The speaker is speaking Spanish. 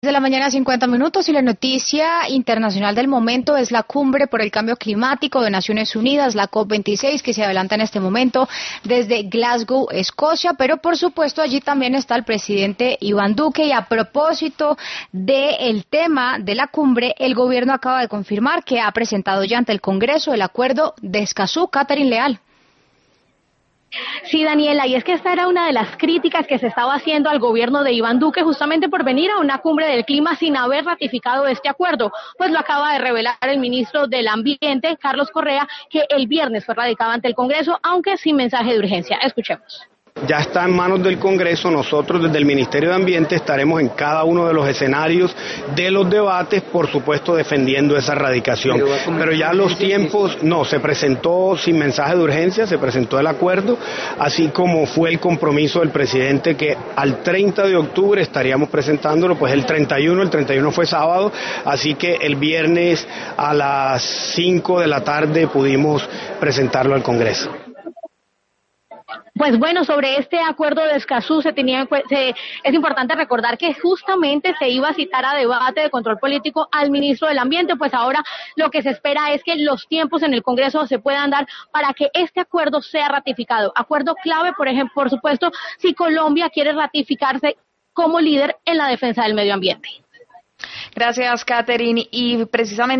De la mañana 50 minutos y la noticia internacional del momento es la cumbre por el cambio climático de Naciones Unidas, la COP26, que se adelanta en este momento desde Glasgow, Escocia, pero por supuesto allí también está el presidente Iván Duque y a propósito del tema de la cumbre, el gobierno acaba de confirmar que ha presentado ya ante el Congreso el acuerdo de Escazú. Catherine Leal. Sí, Daniela, y es que esta era una de las críticas que se estaba haciendo al gobierno de Iván Duque justamente por venir a una cumbre del clima sin haber ratificado este acuerdo. Pues lo acaba de revelar el ministro del Ambiente, Carlos Correa, que el viernes fue radicado ante el Congreso, aunque sin mensaje de urgencia. Escuchemos. Ya está en manos del Congreso. Nosotros desde el Ministerio de Ambiente estaremos en cada uno de los escenarios de los debates, por supuesto defendiendo esa radicación. Pero ya los tiempos, no, se presentó sin mensaje de urgencia, se presentó el acuerdo, así como fue el compromiso del presidente que al 30 de octubre estaríamos presentándolo, pues el 31 fue sábado, así que el viernes a las 5 de la tarde pudimos presentarlo al Congreso. Pues bueno, sobre este acuerdo de Escazú es importante recordar que justamente se iba a citar a debate de control político al ministro del Ambiente, pues ahora lo que se espera es que los tiempos en el Congreso se puedan dar para que este acuerdo sea ratificado. Acuerdo clave, por ejemplo, por supuesto, si Colombia quiere ratificarse como líder en la defensa del medio ambiente. Gracias, Catherine, y precisamente